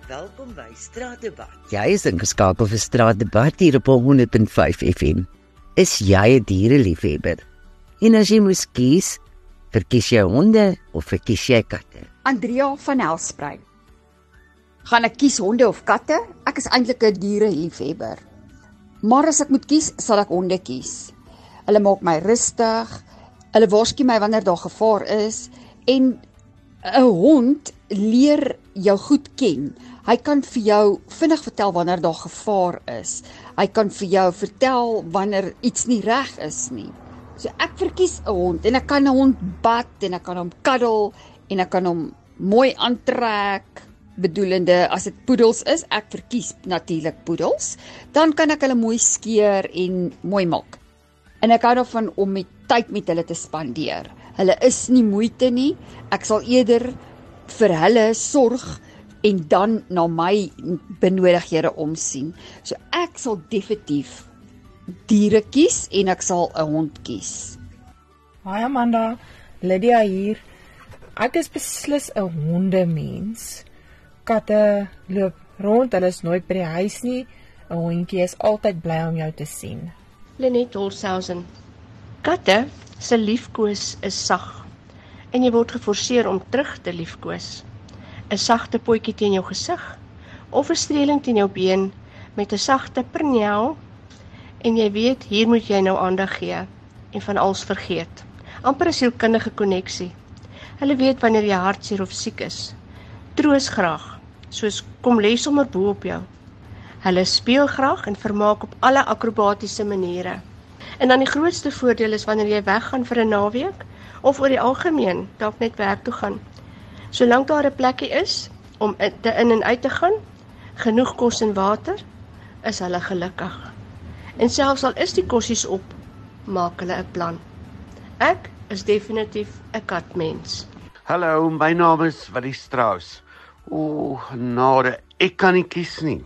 Welkom by Straatdebat. Jy is ingeskakel vir Straatdebat hier op 100.5 FM. Is jy 'n diereliefhebber? En as jy moes kies, verkies jy honde of verkies jy katte? Andrea van Helspruit. Gaan ek kies honde of katte? Ek is eintlik 'n diereliefhebber. Maar as ek moet kies, sal ek honde kies. Hulle maak my rustig, hulle waarsku my wanneer daar gevaar is en 'n hond leer jou goed ken. Hy kan vir jou vinnig vertel wanneer daar gevaar is. Hy kan vir jou vertel wanneer iets nie reg is nie. So ek verkies 'n hond en ek kan 'n hond bad en ek kan hom kuddel en ek kan hom mooi aantrek. Bedoelende, as dit poedels is, ek verkies natuurlik poedels, dan kan ek hulle mooi skeer en mooi maak. En ek hou daarvan om met tyd met hulle te spandeer. Hulle is nie moeite nie, ek sal eerder vir hulle sorg en dan na my benodighede omsien. So ek sal definitief diere kies en ek sal 'n hond kies. Hi Amanda, Lydia hier. Ek is beslis 'n hondemens. Katte loop rond, hulle is nooit by die huis nie. 'n Hondjie is altyd bly om jou te sien. Lenet Holshausen. Katte se liefkoos is sag en jy word geforseer om terug te liefkoos. 'n Sagte potjie teen jou gesig of 'n streeling teen jou been met 'n sagte pernjau en jy weet hier moet jy nou aandag gee en van alles vergeet. Amper 'n sielkundige koneksie. Hulle weet wanneer jy hartseer of siek is. Troos graag, soos kom lê sommer bo op jou. Hulle speel graag en vermaak op alle akrobatiese maniere. En dan die grootste voordeel is wanneer jy weggaan vir 'n naweek of oor die algemeen dalk net werk toe gaan. Solank daar 'n plekkie is om in en uit te gaan, genoeg kos en water, is hulle gelukkig. En selfs al is die kossies op, maak hulle 'n plan. Ek is definitief 'n katmens. Hallo, my naam is Willie Strauss. Genade, ek kan nie kies nie.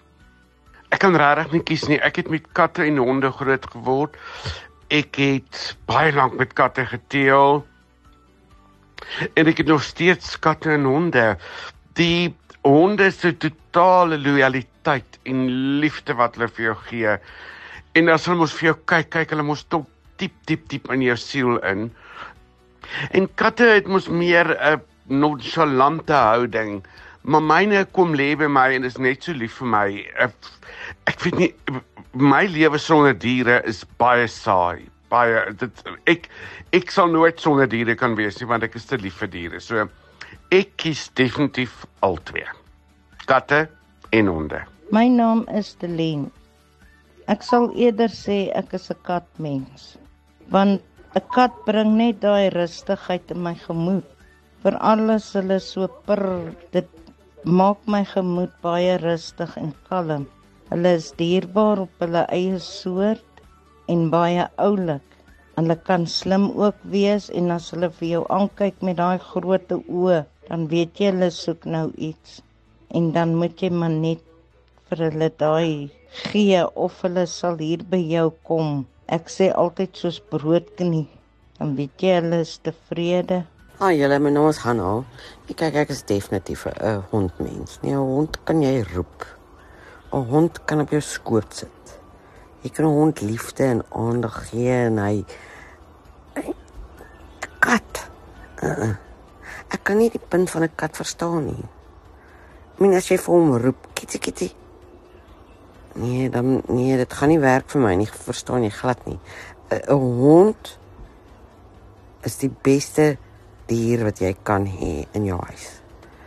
Ek kan regtig nie kies nie. Ek het met katte en honde groot geword. Ek het baie lank met katte geteel. En ek het nog steeds katte en honde. Die honde is 'n totale loyaliteit en liefde wat hulle vir jou gee. En as hulle mos vir jou kyk hulle mos tot diep in jou siel in. En katte het mos meer 'n nonchalante houding, maar myne kom lê by my en is net so lief vir my. Ek weet nie, my lewe sonder diere is baie saai. Ek sal nooit sonder diere kan wees nie, want ek is te lief vir diere. So ek kies definitief al twee. Katte en honde. My naam is Delien. Ek sal eerder sê ek is 'n katmens, want 'n kat bring net daai rustigheid in my gemoed. Veral as hulle so purr, dit maak my gemoed baie rustig en kalm. Hulle is dierbaar op hulle eie soort en baie oulik. Hulle kan slim ook wees en as hulle vir jou aankyk met daai groot oë, dan weet jy hulle soek nou iets. En dan moet jy maar net vir hulle daai gee of hulle sal hier by jou kom. Ek sê altyd soos broodknie, dan weet jy hulle is tevrede. Julle, my naam is Hanna. Ek is definitief 'n hondmens. Nee, 'n hond kan jy roep. 'n Hond kan op jou skoot sit. Jy kan 'n hond liefde en aandag gee en hy 'n kat. Ek kan nie die punt van 'n kat verstaan nie. Ek meen as jy vir hom roep, kitty. Nee, dit gaan nie werk vir my nie. Verstaan jy glad nie. 'n Hond is die beste dier wat jy kan hê in jou huis.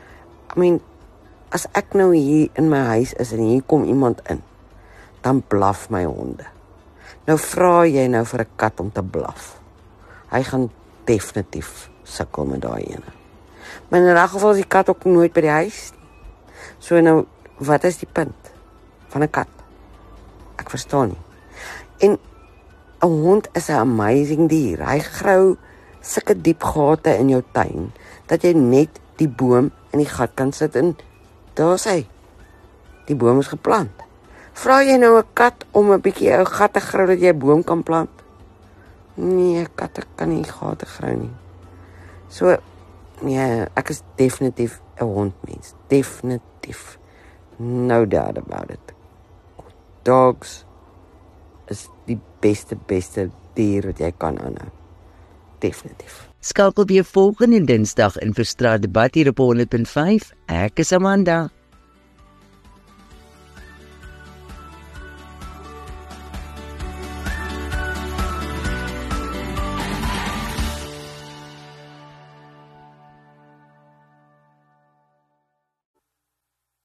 As ek nou hier in my huis is en hier kom iemand in, dan blaf my honde. Nou vra jy nou vir 'n kat om te blaf. Hy gaan definitief sukkel met daai ene. Maar in 'n geval is die kat ook nooit by die huis nie. So nou, wat is die punt van 'n kat? Ek verstaan nie. En 'n hond is 'n amazing dier. Hy grou sulke diep gate in jou tuin, dat jy net die boom in die gat kan sit en daar's hy. Die boom is geplant. Vra jy nou 'n kat om 'n bietjie 'n gat te grou dat jy 'n boom kan plant? Nee, katte kan nie gate grou nie. So, nee, ek is definitief 'n hondmens. Definitief. No doubt about it. Dogs is die beste dier wat jy kan aanhou. Definitief. Skakel weer volgende Dinsdag in vir Straatdebat hier op 100.5. Ek is Amanda.